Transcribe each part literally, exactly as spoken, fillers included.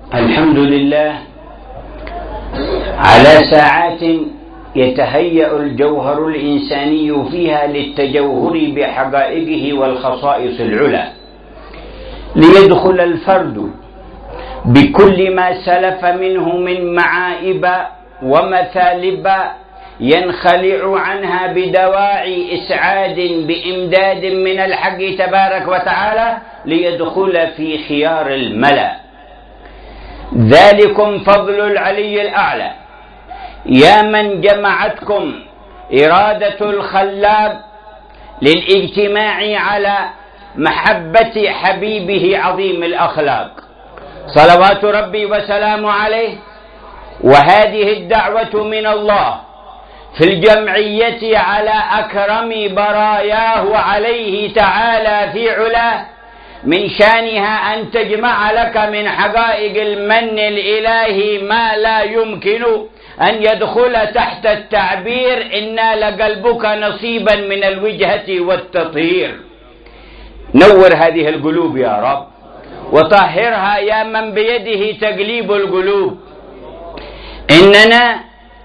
الحمد لله على ساعات يتهيأ الجوهر الإنساني فيها للتجوهر بحقائقه والخصائص العلى، ليدخل الفرد بكل ما سلف منه من معائب ومثالب ينخلع عنها بدواعي إسعاد بإمداد من الحق تبارك وتعالى ليدخل في خيار الملأ. ذلكم فضل العلي الأعلى، يا من جمعتكم إرادة الخلاب للاجتماع على محبة حبيبه عظيم الأخلاق صلوات ربي وسلامه عليه. وهذه الدعوة من الله في الجمعية على أكرم براياه عليه تعالى في علاه، من شانها أن تجمع لك من حقائق المن الإلهي ما لا يمكن أن يدخل تحت التعبير إنا لقلبك نصيبا من الوجهة والتطهير. نور هذه القلوب يا رب وطهرها يا من بيده تقليب القلوب. إننا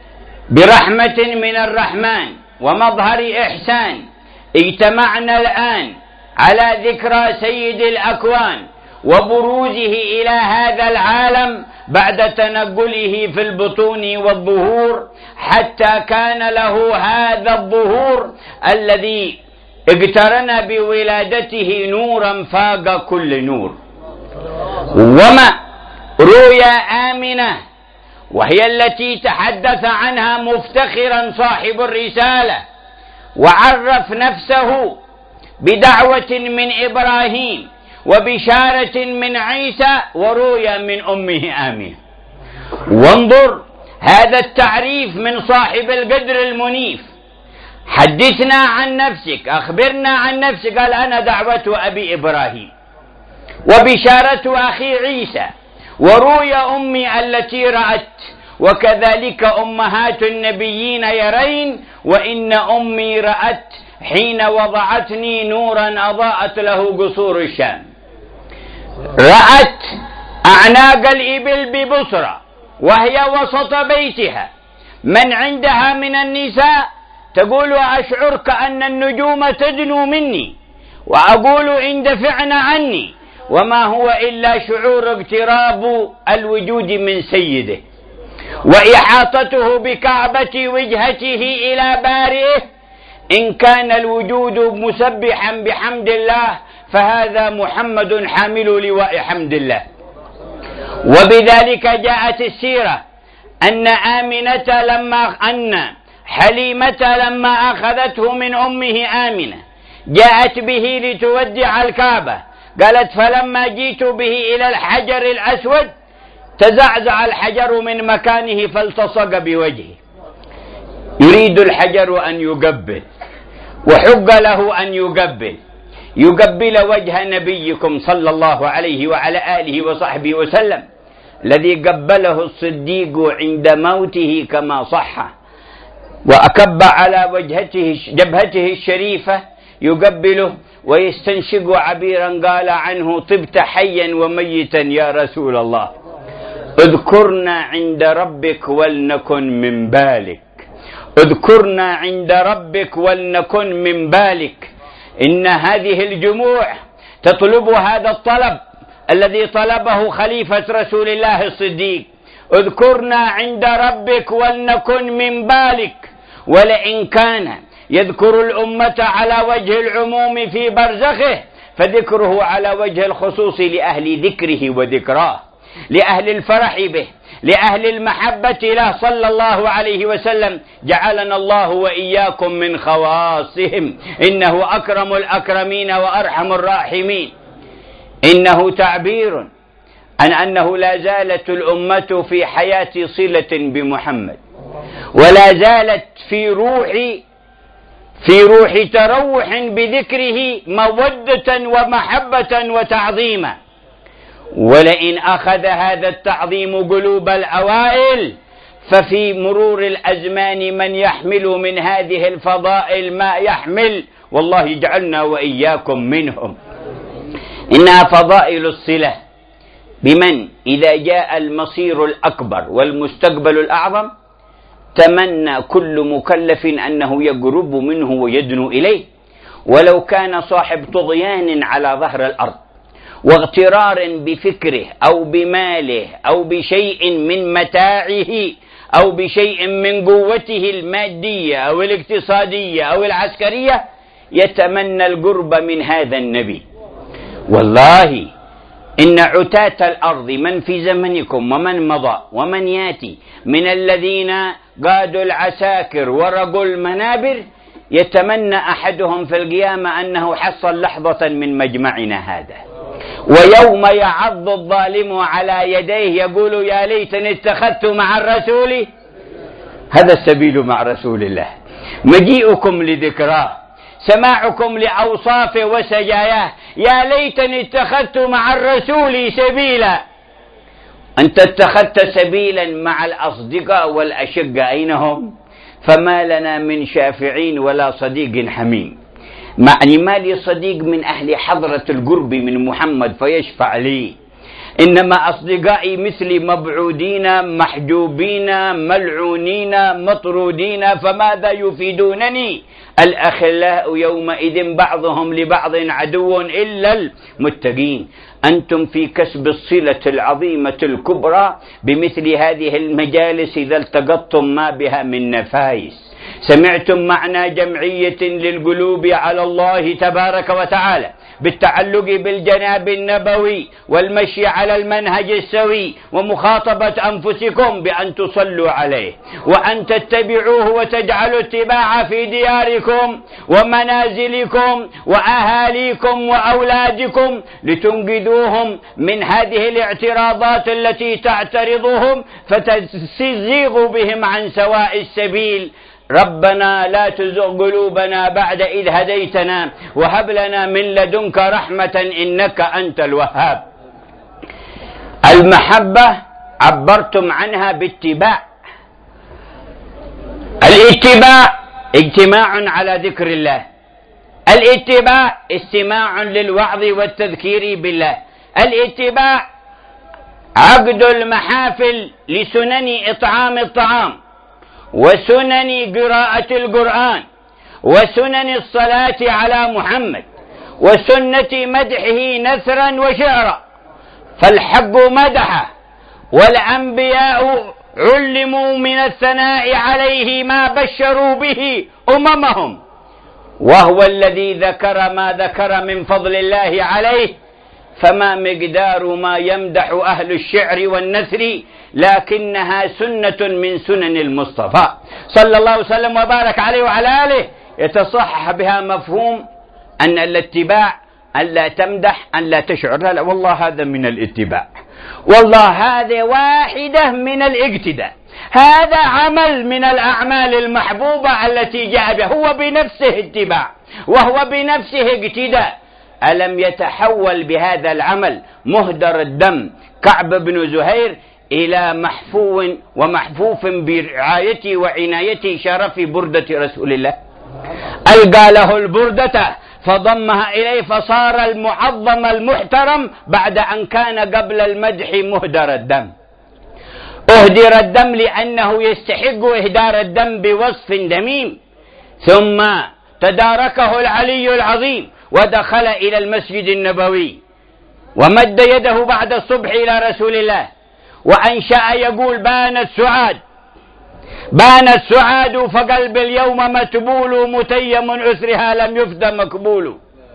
برحمة من الرحمن ومظهر إحسان اجتمعنا الآن على ذكرى سيد الأكوان وبروزه إلى هذا العالم بعد تنقله في البطون والظهور، حتى كان له هذا الظهور الذي اقترن بولادته نورا فاق كل نور. وما رؤيا آمنة، وهي التي تحدث عنها مفتخرا صاحب الرسالة وعرف نفسه بدعوة من إبراهيم وبشارة من عيسى ورؤيا من أمه آمنة. وانظر هذا التعريف من صاحب القدر المنيف. حدثنا عن نفسك، أخبرنا عن نفسك. قال أنا دعوة أبي إبراهيم وبشارة أخي عيسى ورؤيا أمي التي رأت، وكذلك أمهات النبيين يرين، وإن أمي رأت حين وضعتني نورا أضاءت له قصور الشام. رأت أعناق الإبل ببصرة وهي وسط بيتها، من عندها من النساء تقول أشعر كأن النجوم تدنو مني، وأقول اندفعن عني، وما هو إلا شعور اقتراب الوجود من سيده وإحاطته بكعبة وجهته إلى بارئه. إن كان الوجود مسبحا بحمد الله فهذا محمد حامل لواء حمد الله. وبذلك جاءت السيرة أن آمنة لما أن حليمة لما أخذته من أمه آمنة جاءت به لتودع الكعبة، قالت فلما جئت به إلى الحجر الأسود تزعزع الحجر من مكانه فالتصق بوجهه. يريد الحجر أن يقبل، وحق له أن يقبل يقبل وجه نبيكم صلى الله عليه وعلى آله وصحبه وسلم، الذي قبله الصديق عند موته كما صح، وأكب على وجهته جبهته الشريفة يقبله ويستنشق عبيرا قال عنه طبت حيا وميتا يا رسول الله. اذكرنا عند ربك ولنكن من بالك، اذكرنا عند ربك ولنكن من بالك. إن هذه الجموع تطلب هذا الطلب الذي طلبه خليفة رسول الله الصديق، اذكرنا عند ربك ولنكن من بالك. ولئن كان يذكر الأمة على وجه العموم في برزخه فذكره على وجه الخصوص لأهل ذكره وذكراه، لأهل الفرح به، لأهل المحبة له صلى الله عليه وسلم. جعلنا الله وإياكم من خواصهم، إنه أكرم الأكرمين وأرحم الراحمين. إنه تعبير عن أنه لا زالت الأمة في حياة صلة بمحمد، ولا زالت في روح في روح تروح بذكره مودة ومحبة وتعظيما. ولئن أخذ هذا التعظيم قلوب الأوائل ففي مرور الأزمان من يحمل من هذه الفضائل ما يحمل، والله يجعلنا وإياكم منهم. إنها فضائل الصلة بمن إذا جاء المصير الأكبر والمستقبل الأعظم تمنى كل مكلف أنه يقرب منه ويدنو إليه، ولو كان صاحب طغيان على ظهر الأرض واغترار بفكره أو بماله أو بشيء من متاعه أو بشيء من قوته المادية أو الاقتصادية أو العسكرية، يتمنى القرب من هذا النبي. والله إن عتاة الأرض من في زمنكم ومن مضى ومن ياتي من الذين قادوا العساكر ورقوا المنابر يتمنى أحدهم في القيامة أنه حصل لحظة من مجمعنا هذا، ويوم يعض الظالم على يديه يقول يا ليتني اتخذت مع الرسول. هذا السبيل مع رسول الله، مجيئكم لذكراه، سماعكم لأوصافه وسجاياه. يا ليتني اتخذت مع الرسول سبيلا. أنت اتخذت سبيلا مع الأصدقاء والأشقاء، أين هم؟ فما لنا من شافعين ولا صديق حميم. معني ما لي صديق من أهل حضرة القرب من محمد فيشفع لي، إنما أصدقائي مثلي مبعودين محجوبين ملعونين مطرودين، فماذا يفيدونني؟ الأخلاء يومئذ بعضهم لبعض عدو إلا المتقين. أنتم في كسب الصلة العظيمة الكبرى بمثل هذه المجالس إذا التقطتم ما بها من نفايس، سمعتم معنى جمعية للقلوب على الله تبارك وتعالى بالتعلق بالجناب النبوي والمشي على المنهج السوي، ومخاطبة أنفسكم بأن تصلوا عليه وأن تتبعوه وتجعلوا اتباع في دياركم ومنازلكم وأهاليكم وأولادكم لتنقذوهم من هذه الاعتراضات التي تعترضهم فتزيغوا بهم عن سواء السبيل. ربنا لا تزغ قلوبنا بعد إذ هديتنا وهب لنا من لدنك رحمة إنك أنت الوهاب. المحبة عبرتم عنها باتباع. الاتباع اجتماع على ذكر الله، الاتباع استماع للوعظ والتذكير بالله، الاتباع عقد المحافل لسنن إطعام الطعام وسنن قراءة القرآن وسنن الصلاة على محمد وسنة مدحه نثرا وشعرا. فالحق مدحه والأنبياء علموا من الثناء عليه ما بشروا به أممهم، وهو الذي ذكر ما ذكر من فضل الله عليه، فما مقدار ما يمدح أهل الشعر والنثر، لكنها سنة من سنن المصطفى صلى الله عليه وسلم وبارك عليه وعلى آله، يتصحح بها مفهوم أن الاتباع أن لا تمدح أن لا تشعر. لا, لا والله هذا من الاتباع، والله هذا واحدة من الاقتداء، هذا عمل من الأعمال المحبوبة التي جاء بها، هو بنفسه اتباع وهو بنفسه اقتداء. ألم يتحول بهذا العمل مهدر الدم كعب بن زهير إلى محفو ومحفوف برعايته وعنايته شرف بردة رسول الله؟ ألقى له البردة فضمها إليه فصار المعظم المحترم بعد أن كان قبل المدح مهدر الدم. أهدر الدم لأنه يستحق إهدار الدم بوصف دميم. ثم تداركه العلي العظيم ودخل إلى المسجد النبوي ومد يده بعد الصبح إلى رسول الله وأنشأ يقول بان السعاد بان السعاد فقلب اليوم متبول متيم أسرها لم يفد مقبول،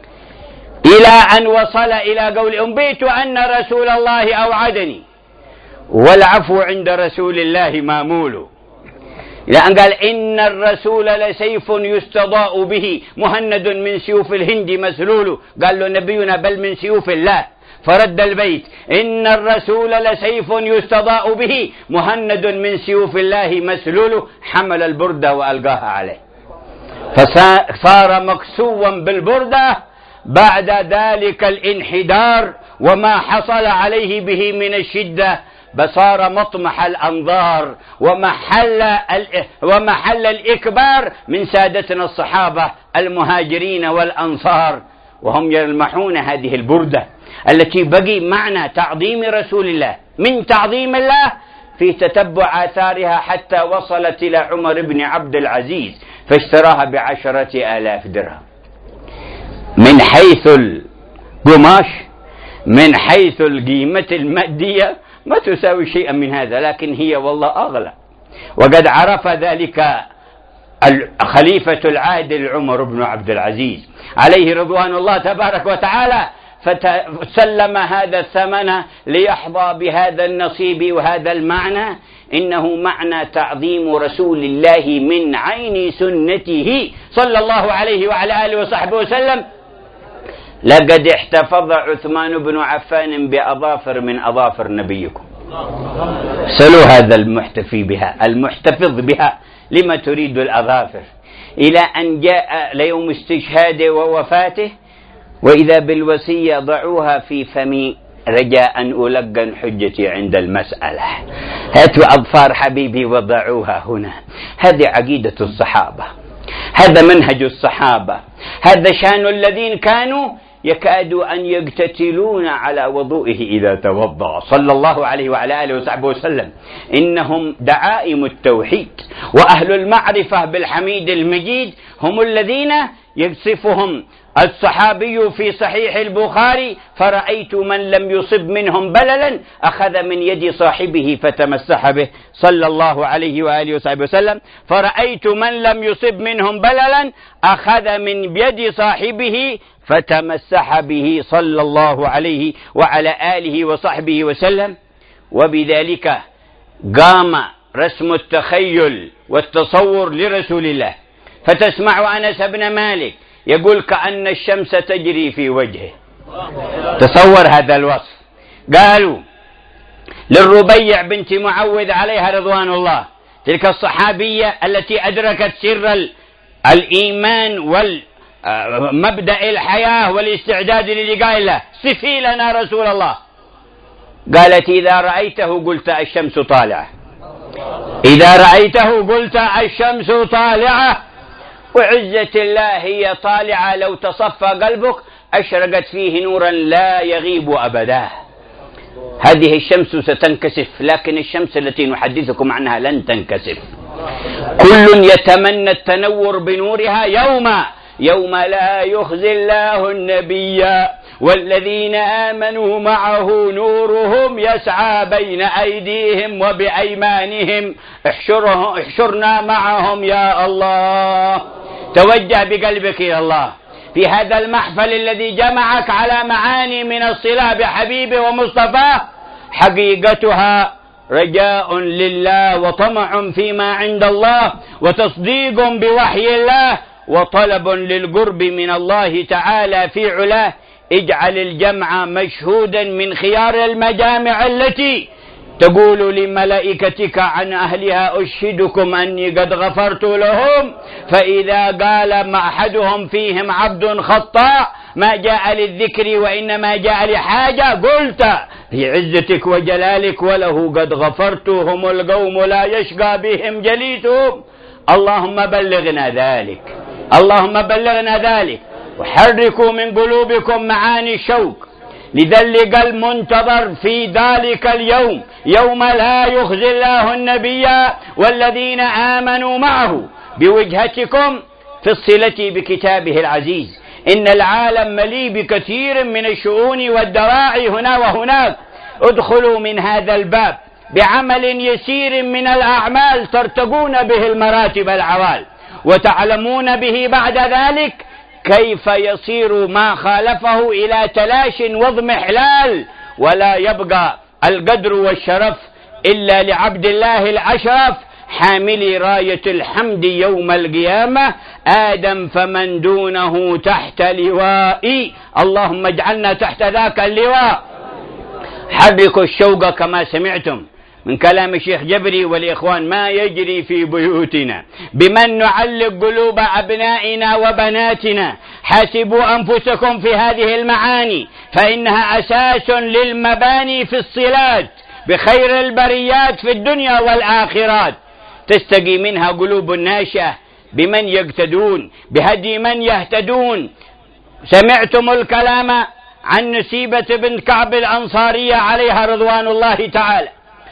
إلى أن وصل إلى قول أنبئت أن رسول الله أوعدني والعفو عند رسول الله مامول، إلى أن قال إن الرسول لسيف يستضاء به مهند من سيوف الهند مسلول، قال له نبينا بل من سيوف الله، فرد البيت إن الرسول لسيف يستضاء به مهند من سيوف الله مسلول، حمل البردة وألقاها عليه فصار مكسوا بالبردة بعد ذلك الانحدار وما حصل عليه به من الشدة، بصار مطمح الأنظار ومحل, ومحل الإكبار من سادتنا الصحابة المهاجرين والأنصار، وهم يلمحون هذه البردة التي بقي معنى تعظيم رسول الله من تعظيم الله في تتبع آثارها حتى وصلت إلى عمر بن عبد العزيز فاشتراها بعشرة آلاف درهم. من حيث القماش، من حيث القيمة المادية ما تساوي شيئا من هذا، لكن هي والله أغلى. وقد عرف ذلك الخليفة العادل عمر بن عبد العزيز عليه رضوان الله تبارك وتعالى، فسلم هذا الثمن ليحظى بهذا النصيب وهذا المعنى. إنه معنى تعظيم رسول الله من عين سنته صلى الله عليه وعلى آله وصحبه وسلم. لقد احتفظ عثمان بن عفان بأظافر من أظافر نبيكم. سلوا هذا المحتفي بها المحتفظ بها لما تريد الأظافر، إلى أن جاء ليوم استشهاده ووفاته وإذا بالوصية ضعوها في فمي رجاء أن ألقن حجتي عند المسألة. هاتوا أظفار حبيبي وضعوها هنا. هذه عقيدة الصحابة، هذا منهج الصحابة، هذا شان الذين كانوا يكادوا أن يقتتلون على وضوئه إذا توضأ صلى الله عليه وعلى آله وصحبه وسلم. إنهم دعائم التوحيد وأهل المعرفة بالحميد المجيد، هم الذين يصفهم الصحابي في صحيح البخاري: فرأيت من لم يصب منهم بللا أخذ من يد صاحبه فتمسح به صلى الله عليه وآله وصحبه وسلم. فرأيت من لم يصب منهم بللا أخذ من يد صاحبه فتمسح به صلى الله عليه وعلى آله وصحبه وسلم. وبذلك قام رسم التخيل والتصور لرسول الله. فتسمع أنس بن مالك يقول: كأن الشمس تجري في وجهه. تصور هذا الوصف. قالوا للربيع بنت معوذ عليها رضوان الله، تلك الصحابية التي أدركت سر الإيمان والمبدأ الحياة والاستعداد للقاء الله: صفي لنا رسول الله. قالت: إذا رأيته قلت الشمس طالعة، إذا رأيته قلت الشمس طالعة. وعزة الله هي طالعة، لو تصفى قلبك أشرقت فيه نورا لا يغيب أبدا. هذه الشمس ستنكسف، لكن الشمس التي نحدثكم عنها لن تنكسف. كل يتمنى التنور بنورها يوما يوم لا يخزي الله النبي والذين آمنوا معه نورهم يسعى بين أيديهم وبأيمانهم احشرنا معهم يا الله. توجه بقلبك إلى الله في هذا المحفل الذي جمعك على معاني من الصلة بحبيبه ومصطفاه. حقيقتها رجاء لله وطمع فيما عند الله وتصديق بوحي الله وطلب للقرب من الله تعالى في علاه. اجعل الجمع مشهودا من خيار المجامع التي تقول لملائكتك عن أهلها: أشهدكم أني قد غفرت لهم. فإذا قال ما أحدهم فيهم عبد خطاء ما جاء للذكر وإنما جاء لحاجة قلت في عزتك وجلالك: وله قد غفرت، هم القوم لا يشقى بهم جليسهم. اللهم بلغنا ذلك، اللهم بلغنا ذلك. وحركوا من قلوبكم معاني الشوق لذلك المنتظر في ذلك اليوم، يوم لا يخزي الله النبي والذين آمنوا معه بوجهتكم في الصلة بكتابه العزيز. إن العالم مليء بكثير من الشؤون والدواعي هنا وهناك. ادخلوا من هذا الباب بعمل يسير من الأعمال ترتقون به المراتب العوال، وتعلمون به بعد ذلك كيف يصير ما خالفه إلى تلاش واضمحلال، ولا يبقى القدر والشرف إلا لعبد الله الأشرف حامل راية الحمد يوم القيامة: آدم فمن دونه تحت لوائي. اللهم اجعلنا تحت ذاك اللواء. حركوا الشوق كما سمعتم من كلام الشيخ جبري والإخوان ما يجري في بيوتنا، بمن نعلق قلوب أبنائنا وبناتنا. حاسبوا أنفسكم في هذه المعاني، فإنها أساس للمباني في الصلات بخير البريات في الدنيا والآخرات. تستقي منها قلوب الناشئة بمن يقتدون بهدي من يهتدون. سمعتم الكلام عن نسيبة بنت كعب الأنصارية عليها رضوان الله تعالى: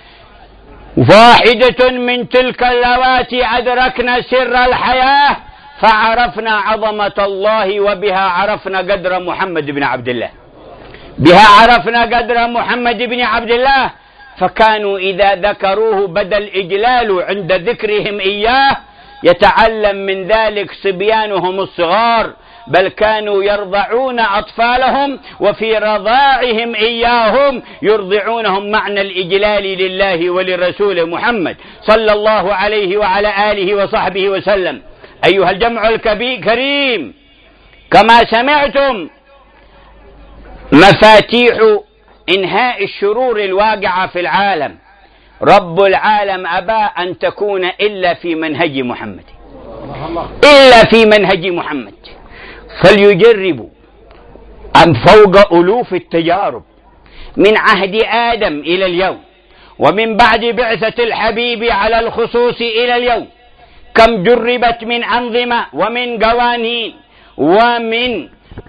واحدة من تلك اللواتي أدركنا سر الحياة فعرفنا عظمة الله، وبها عرفنا قدر محمد بن عبد الله، بها عرفنا قدر محمد بن عبد الله. فكانوا إذا ذكروه بدا الإجلال عند ذكرهم إياه، يتعلم من ذلك صبيانهم الصغار، بل كانوا يرضعون أطفالهم وفي رضاعهم إياهم يرضعونهم معنى الإجلال لله ولرسوله محمد صلى الله عليه وعلى آله وصحبه وسلم. أيها الجمع الكريم، كما سمعتم مفاتيح إنهاء الشرور الواقعة في العالم رب العالم أبى أن تكون إلا في منهج محمد، إلا في منهج محمد. فليجربوا أم فوق ألوف التجارب من عهد آدم إلى اليوم، ومن بعد بعثة الحبيب على الخصوص إلى اليوم، كم جربت من أنظمة ومن قوانين ومن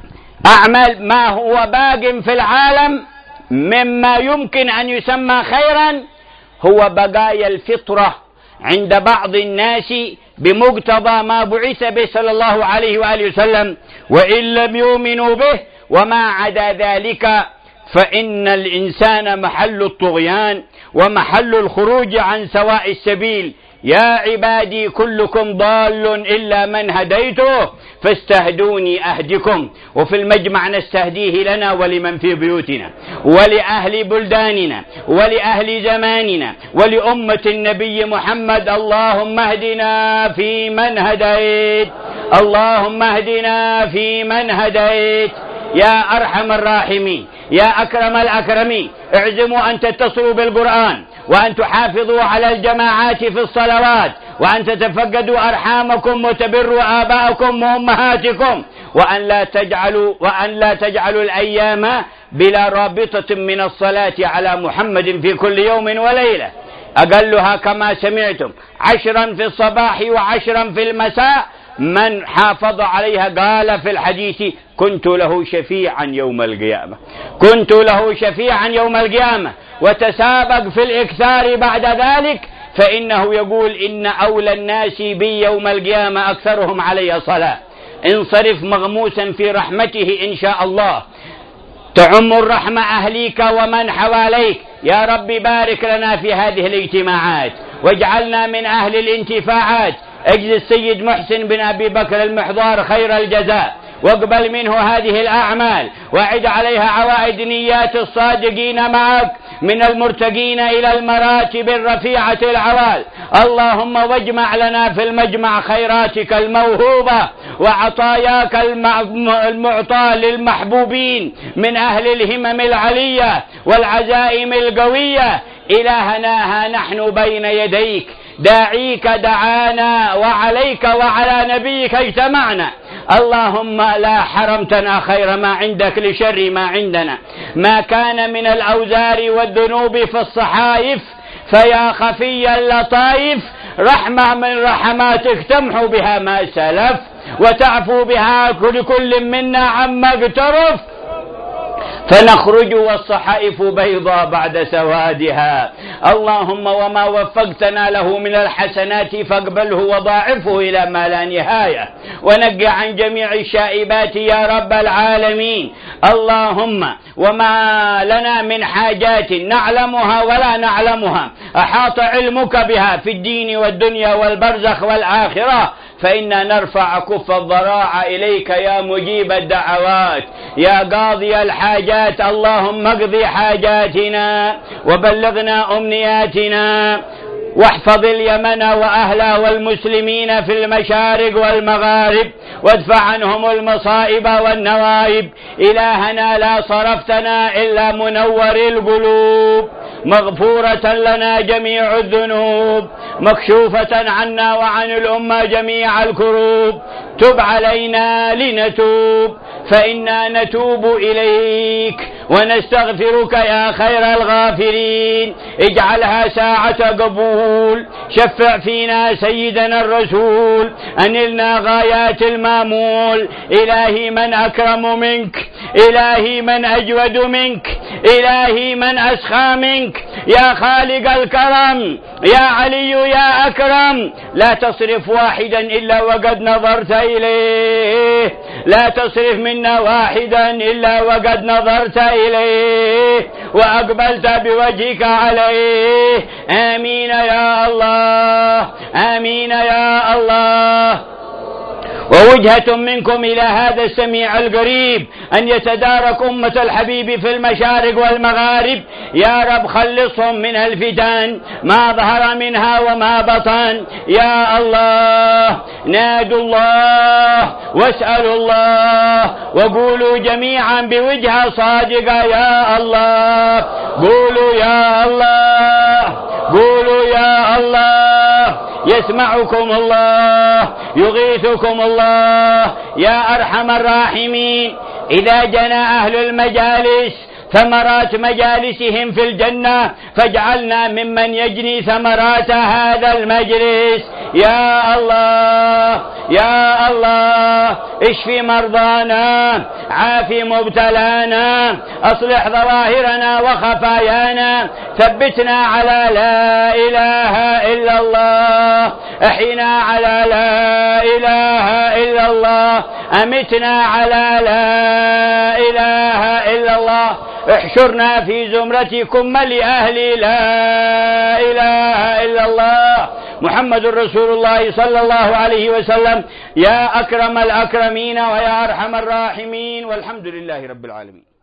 أعمال ما هو باق في العالم مما يمكن أن يسمى خيرا هو بقايا الفطرة عند بعض الناس بمقتضى ما بعث به صلى الله عليه وآله وسلم، وإن لم يؤمنوا به. وما عدا ذلك فإن الإنسان محل الطغيان ومحل الخروج عن سواء السبيل. يا عبادي كلكم ضال إلا من هديته فاستهدوني أهدكم. وفي المجمع نستهديه لنا ولمن في بيوتنا ولأهل بلداننا ولأهل زماننا ولأمة النبي محمد. اللهم اهدنا في من هديت، اللهم اهدنا في من هديت. يا أرحم الراحمين، يا أكرم الأكرمين، اعزموا أن تتصلوا بالقرآن، وأن تحافظوا على الجماعات في الصلوات، وأن تتفقدوا أرحامكم وتبروا آباءكم وأمهاتكم، وأن لا تجعلوا وأن لا تجعلوا الأيام بلا رابطة من الصلاة على محمد في كل يوم وليلة، أقلها كما سمعتم عشرا في الصباح وعشرا في المساء. من حافظ عليها قال في الحديث: كنت له شفيعا يوم القيامة، كنت له شفيعا يوم القيامة. وتسابق في الإكثار بعد ذلك، فإنه يقول: إن أولى الناس بي يوم القيامة أكثرهم علي صلاة. انصرف مغموسا في رحمته إن شاء الله، تعم الرحمة أهليك ومن حواليك. يا رب بارك لنا في هذه الاجتماعات واجعلنا من أهل الانتفاعات. اجزي السيد محسن بن أبي بكر المحضار خير الجزاء، واقبل منه هذه الأعمال، وأعد عليها عوائد نيات الصادقين معك من المرتقين إلى المراتب الرفيعة العوال. اللهم واجمع لنا في المجمع خيراتك الموهوبة وعطاياك المعطى للمحبوبين من أهل الهمم العلية والعزائم القوية. إلهنا ها نحن بين يديك داعيك دعانا، وعليك وعلى نبيك اجتمعنا. اللهم لا حرمتنا خير ما عندك لشر ما عندنا، ما كان من الأوزار والذنوب في الصحائف، فيا خفي اللطائف رحمة من رحماتك تمحو بها ما سلف وتعفو بها لكل منا عما اقترف، فنخرج والصحائف بيضاء بعد سوادها. اللهم وما وفقتنا له من الحسنات فاقبله وضاعفه إلى ما لا نهاية، ونقع عن جميع الشائبات يا رب العالمين. اللهم وما لنا من حاجات نعلمها ولا نعلمها أحاط علمك بها في الدين والدنيا والبرزخ والآخرة، فإنا نرفع كف الضراعة إليك يا مجيب الدعوات يا قاضي الحاجات. اللهم اقضي حاجاتنا وبلغنا أمنياتنا، واحفظ اليمن وأهلها والمسلمين في المشارق والمغارب، وادفع عنهم المصائب والنوائب. إلهنا لا صرفتنا إلا منور القلوب، مغفورة لنا جميع الذنوب، مكشوفة عنا وعن الأمة جميع الكروب. تب علينا لنتوب، فإنا نتوب إليك ونستغفرك يا خير الغافرين. اجعلها ساعة قبول، شفع فينا سيدنا الرسول، أنلنا غايات المامول. إلهي من أكرم منك، إلهي من أجود منك، إلهي من أسخى منك، يا خالق الكرم، يا علي يا أكرم، لا تصرف واحدا إلا وقد نظرت إليه، لا تصرف منا واحدا إلا وقد نظرت إليه وأقبلت بوجهك عليه. آمين يا الله، آمين يا الله. ووجهة منكم إلى هذا السميع القريب أن يتدارك أمة الحبيب في المشارق والمغارب. يا رب خلصهم من الفتن ما ظهر منها وما بطن. يا الله نادوا الله واسألوا الله وقولوا جميعا بوجهة صادقة يا الله. قولوا يا الله، قولوا يا الله، يسمعكم الله، يغيثكم الله يا أرحم الراحمين. إذا جنى أهل المجالس ثمرات مجالسهم في الجنة فاجعلنا ممن يجني ثمرات هذا المجلس. يا الله يا الله اشفي مرضانا، عافي مبتلانا، أصلح ظواهرنا وخفايانا، ثبتنا على لا إله إلا الله، أحينا على لا إله إلا الله، أمتنا على لا إله إلا الله، احشرنا في زمرتكم لأهل لا إله إلا الله محمد رسول الله صلى الله عليه وسلم. يا أكرم الأكرمين ويا أرحم الراحمين، والحمد لله رب العالمين.